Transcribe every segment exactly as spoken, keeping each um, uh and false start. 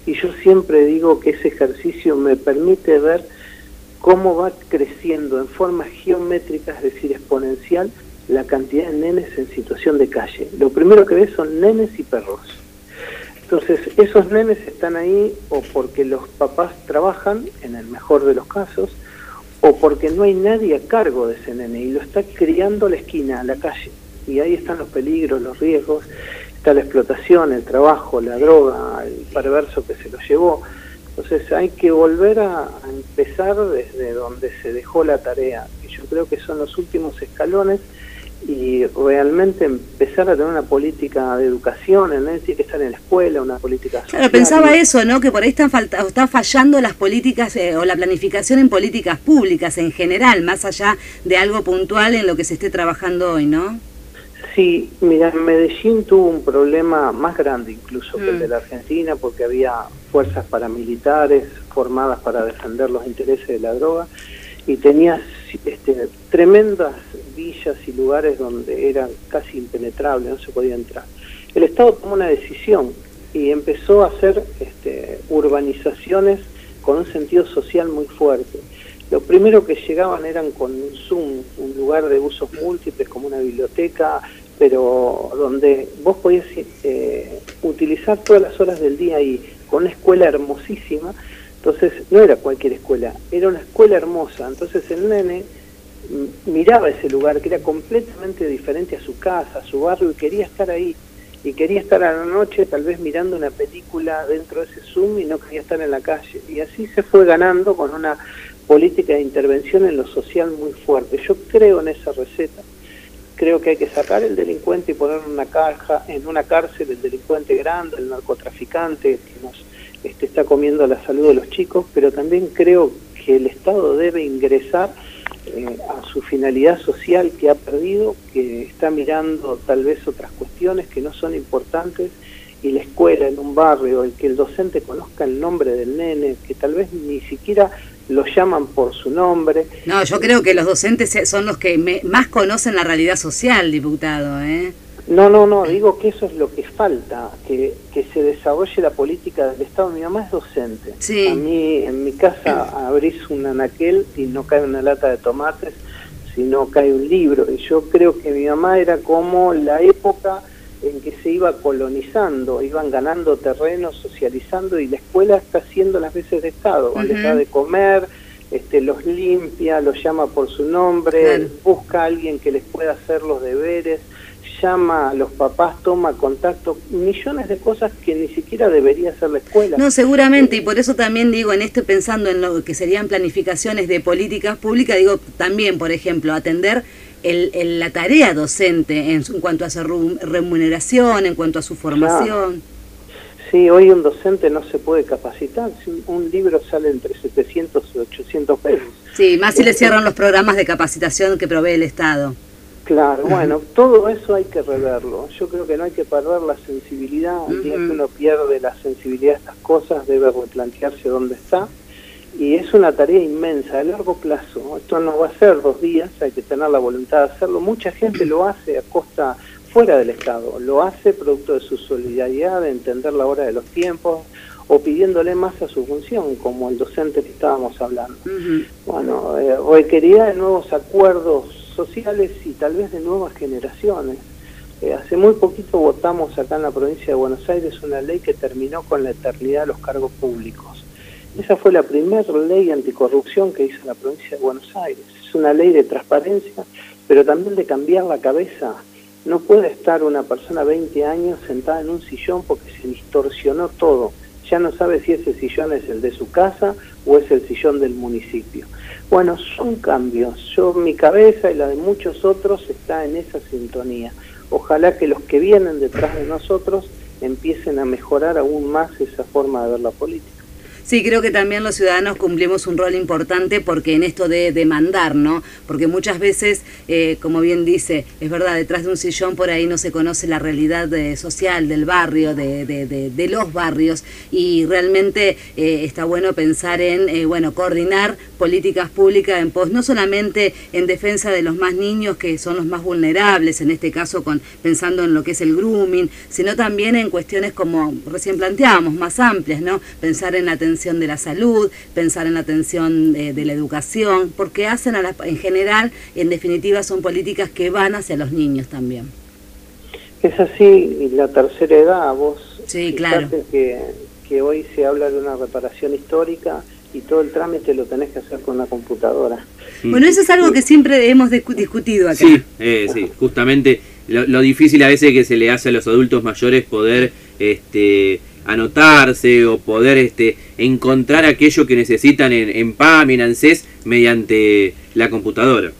y yo siempre digo que ese ejercicio me permite ver cómo va creciendo en forma geométrica, es decir, exponencial, la cantidad de nenes en situación de calle. Lo primero que ves son nenes y perros. Entonces, esos nenes están ahí o porque los papás trabajan, en el mejor de los casos, o porque no hay nadie a cargo de ese nene y lo está criando a la esquina, a la calle. Y ahí están los peligros, los riesgos, está la explotación, el trabajo, la droga, el perverso que se lo llevó. Entonces hay que volver a, a empezar desde donde se dejó la tarea, que yo creo que son los últimos escalones, y realmente empezar a tener una política de educación, en decir que estar en la escuela, una política social. Claro, pensaba eso, ¿no? Que por ahí están, falta, están fallando las políticas eh, o la planificación en políticas públicas en general, más allá de algo puntual en lo que se esté trabajando hoy, ¿no? Sí, mira, Medellín tuvo un problema más grande incluso mm. que el de la Argentina, porque había fuerzas paramilitares formadas para defender los intereses de la droga, y tenías este, tremendas villas y lugares donde eran casi impenetrables, no se podía entrar. El Estado tomó una decisión y empezó a hacer este, urbanizaciones con un sentido social muy fuerte. Lo primero que llegaban eran con un Zoom, un lugar de usos múltiples como una biblioteca, pero donde vos podías eh, utilizar todas las horas del día ahí, con una escuela hermosísima. Entonces no era cualquier escuela, era una escuela hermosa. Entonces el nene miraba ese lugar que era completamente diferente a su casa, a su barrio, y quería estar ahí. Y quería estar a la noche tal vez mirando una película dentro de ese Zoom y no quería estar en la calle. Y así se fue ganando con una política de intervención en lo social muy fuerte. Yo creo en esa receta. Creo que hay que sacar el delincuente y poner en una caja, en una cárcel el delincuente grande, el narcotraficante que nos este, está comiendo la salud de los chicos, pero también creo que el Estado debe ingresar eh, a su finalidad social que ha perdido, que está mirando tal vez otras cuestiones que no son importantes, y la escuela en un barrio, el que el docente conozca el nombre del nene, que tal vez ni siquiera lo llaman por su nombre. No, yo creo que los docentes son los que me, más conocen la realidad social, diputado, ¿eh? No, no, no, digo que eso es lo que falta, que, que se desarrolle la política del Estado. Mi mamá es docente. Sí. A mí, en mi casa, abrís un anaquel y no cae una lata de tomates, sino cae un libro. Y yo creo que mi mamá era como la época en que se iba colonizando, iban ganando terreno, socializando, y la escuela está haciendo las veces de Estado, uh-huh. les da de comer, este, los limpia, los llama por su nombre, claro. busca a alguien que les pueda hacer los deberes, llama a los papás, toma contacto, millones de cosas que ni siquiera debería hacer la escuela. No, seguramente, y por eso también digo, en esto pensando en lo que serían planificaciones de políticas públicas, digo también, por ejemplo, atender el, el, la tarea docente en, en cuanto a su remuneración, en cuanto a su formación. Claro. Sí, hoy un docente no se puede capacitar, un libro sale entre setecientos y ochocientos pesos. Sí, más si le cierran los programas de capacitación que provee el Estado. Claro, bueno, todo eso hay que reverlo. Yo creo que no hay que perder la sensibilidad. El uh-huh. día que uno pierde la sensibilidad de estas cosas, debe replantearse dónde está. Y es una tarea inmensa, a largo plazo. Esto no va a ser dos días, hay que tener la voluntad de hacerlo. Mucha gente lo hace a costa fuera del Estado, lo hace producto de su solidaridad, de entender la hora de los tiempos, o pidiéndole más a su función, como el docente que estábamos hablando. Uh-huh. Bueno, eh, requerirá de nuevos acuerdos sociales y tal vez de nuevas generaciones. Eh, hace muy poquito votamos acá en la provincia de Buenos Aires una ley que terminó con la eternidad de los cargos públicos. Esa fue la primera ley anticorrupción que hizo la provincia de Buenos Aires. Es una ley de transparencia, pero también de cambiar la cabeza. No puede estar una persona veinte años sentada en un sillón porque se distorsionó todo. Ya no sabe si ese sillón es el de su casa o es el sillón del municipio. Bueno, son cambios. Yo, mi cabeza y la de muchos otros está en esa sintonía. Ojalá que los que vienen detrás de nosotros empiecen a mejorar aún más esa forma de ver la política. Sí, creo que también los ciudadanos cumplimos un rol importante porque en esto de demandar, ¿no? Porque muchas veces, eh, como bien dice, es verdad, detrás de un sillón por ahí no se conoce la realidad de, social del barrio, de, de, de, de los barrios, y realmente eh, está bueno pensar en, eh, bueno, coordinar políticas públicas en pos, no solamente en defensa de los más niños, que son los más vulnerables, en este caso con pensando en lo que es el grooming, sino también en cuestiones como recién planteábamos, más amplias, ¿no? Pensar en la atención de la salud, pensar en la atención de, de la educación, porque hacen a la, en general, en definitiva, son políticas que van hacia los niños también. Es así, y la tercera edad, vos sí, claro. que, que hoy se habla de una reparación histórica y todo el trámite lo tenés que hacer con la computadora. Bueno, eso es algo que siempre hemos discutido acá. Sí, eh, sí, justamente lo, lo difícil a veces que se le hace a los adultos mayores poder este, anotarse o poder este, encontrar aquello que necesitan en, en P A M, en ANSES, mediante la computadora.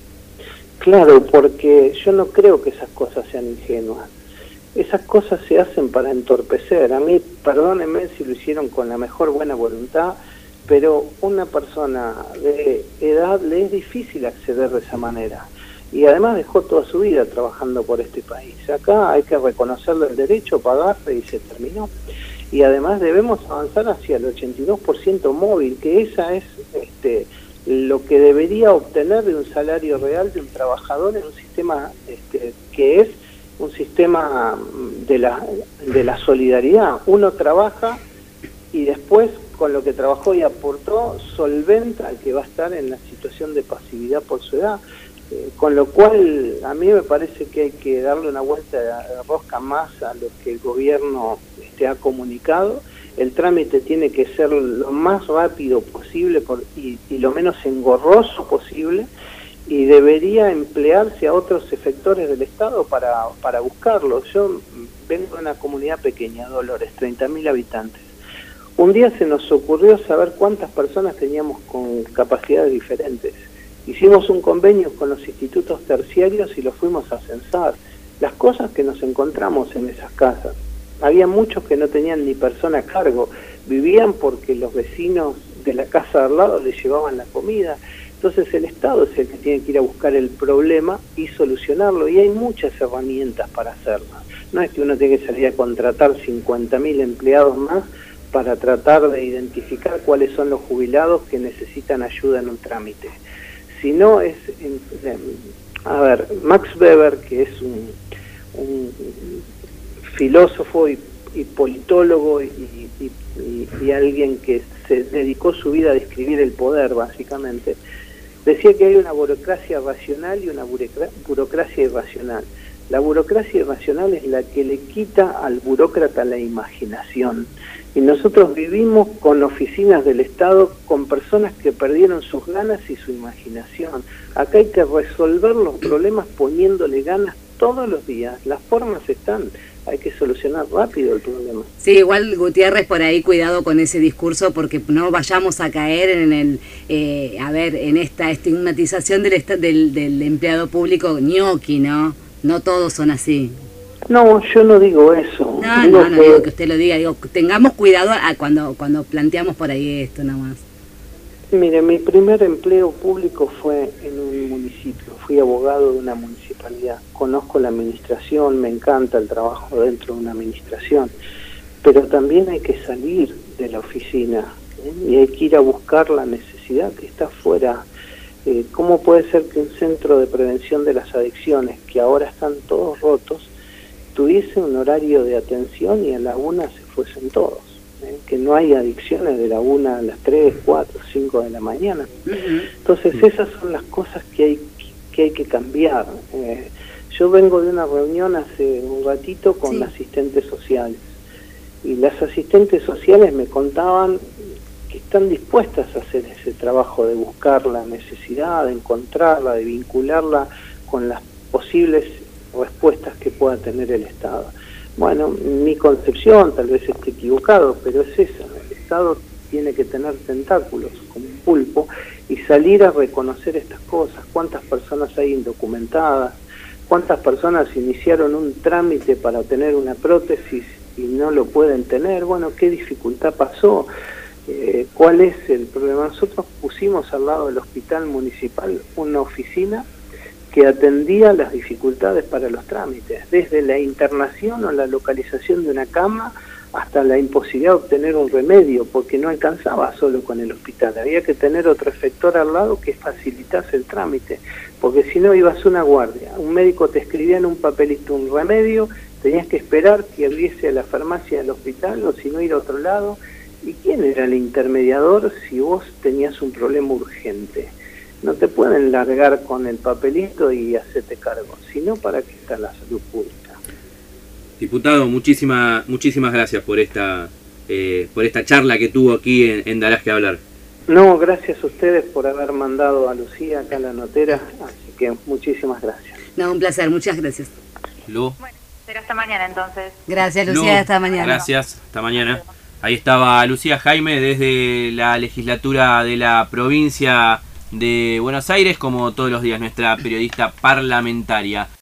Claro, porque yo no creo que esas cosas sean ingenuas. Esas cosas se hacen para entorpecer. A mí, perdónenme si lo hicieron con la mejor buena voluntad, pero una persona de edad le es difícil acceder de esa manera. Y además dejó toda su vida trabajando por este país. Acá hay que reconocerle el derecho, pagarle y se terminó. Y además debemos avanzar hacia el ochenta y dos por ciento móvil, que esa es este, lo que debería obtener de un salario real de un trabajador en un sistema este, que es un sistema de la, de la solidaridad. Uno trabaja y después, con lo que trabajó y aportó, solventa al que va a estar en la situación de pasividad por su edad. Eh, con lo cual, a mí me parece que hay que darle una vuelta de rosca más a lo que el gobierno este, ha comunicado. El trámite tiene que ser lo más rápido posible por, y, y lo menos engorroso posible, y debería emplearse a otros efectores del Estado para, para buscarlo. Yo vengo de una comunidad pequeña, Dolores, treinta mil habitantes. Un día se nos ocurrió saber cuántas personas teníamos con capacidades diferentes. Hicimos un convenio con los institutos terciarios y los fuimos a censar. Las cosas que nos encontramos en esas casas. Había muchos que no tenían ni persona a cargo. Vivían porque los vecinos de la casa de al lado les llevaban la comida. Entonces el Estado es el que tiene que ir a buscar el problema y solucionarlo. Y hay muchas herramientas para hacerlo. No es que uno tiene que salir a contratar cincuenta mil empleados más para tratar de identificar cuáles son los jubilados que necesitan ayuda en un trámite. Si no es, a ver, Max Weber, que es un, un filósofo y, y politólogo y, y, y, y alguien que se dedicó su vida a describir el poder, básicamente, decía que hay una burocracia racional y una burocracia irracional. La burocracia irracional es la que le quita al burócrata la imaginación. Y nosotros vivimos con oficinas del Estado, con personas que perdieron sus ganas y su imaginación. Acá hay que resolver los problemas poniéndole ganas todos los días. Las formas están, hay que solucionar rápido el problema. Sí, igual Gutiérrez, por ahí cuidado con ese discurso, porque no vayamos a caer en el, eh, a ver, en esta estigmatización del, del, del empleado público ñoqui, ¿no? No todos son así. No, yo no digo eso. No, digo no, no que... digo que usted lo diga, digo, tengamos cuidado a cuando, cuando planteamos por ahí esto nada más. Mire, mi primer empleo público fue en un municipio, fui abogado de una municipalidad, conozco la administración, me encanta el trabajo dentro de una administración, pero también hay que salir de la oficina, ¿eh? Y hay que ir a buscar la necesidad que está afuera. Eh, ¿Cómo puede ser que un centro de prevención de las adicciones, que ahora están todos rotos, tuviese un horario de atención y a la una se fuesen todos? ¿eh? Que no hay adicciones de la una a las tres, cuatro, cinco de la mañana. Uh-huh. Entonces esas son las cosas que hay que, hay que cambiar. Eh, yo vengo de una reunión hace un ratito con sí. asistentes sociales, y las asistentes sociales me contaban que están dispuestas a hacer ese trabajo de buscar la necesidad, de encontrarla, de vincularla con las posibles respuestas que pueda tener el Estado. Bueno, mi concepción tal vez esté equivocado, pero es esa. El Estado tiene que tener tentáculos como un pulpo y salir a reconocer estas cosas. ¿Cuántas personas hay indocumentadas? ¿Cuántas personas iniciaron un trámite para tener una prótesis y no lo pueden tener? Bueno, ¿qué dificultad pasó? Eh, ¿Cuál es el problema? Nosotros pusimos al lado del hospital municipal una oficina que atendía las dificultades para los trámites, desde la internación o la localización de una cama hasta la imposibilidad de obtener un remedio, porque no alcanzaba solo con el hospital, había que tener otro efector al lado que facilitase el trámite, porque si no ibas a una guardia, un médico te escribía en un papelito un remedio, tenías que esperar que abriese la farmacia del hospital o si no ir a otro lado. ¿Y quién era el intermediador si vos tenías un problema urgente? No te pueden largar con el papelito y hacerte cargo, sino para qué está la salud pública. Diputado, muchísimas muchísimas gracias por esta eh, por esta charla que tuvo aquí en, en Darás que Hablar. No, gracias a ustedes por haber mandado a Lucía acá a la notera, así que muchísimas gracias. No, un placer, muchas gracias. Lu. Bueno, será hasta mañana entonces. Gracias, Lucía, Lu, hasta mañana. Gracias, hasta mañana. Ahí estaba Lucía Jaime desde la legislatura de la provincia de Buenos Aires, como todos los días, nuestra periodista parlamentaria.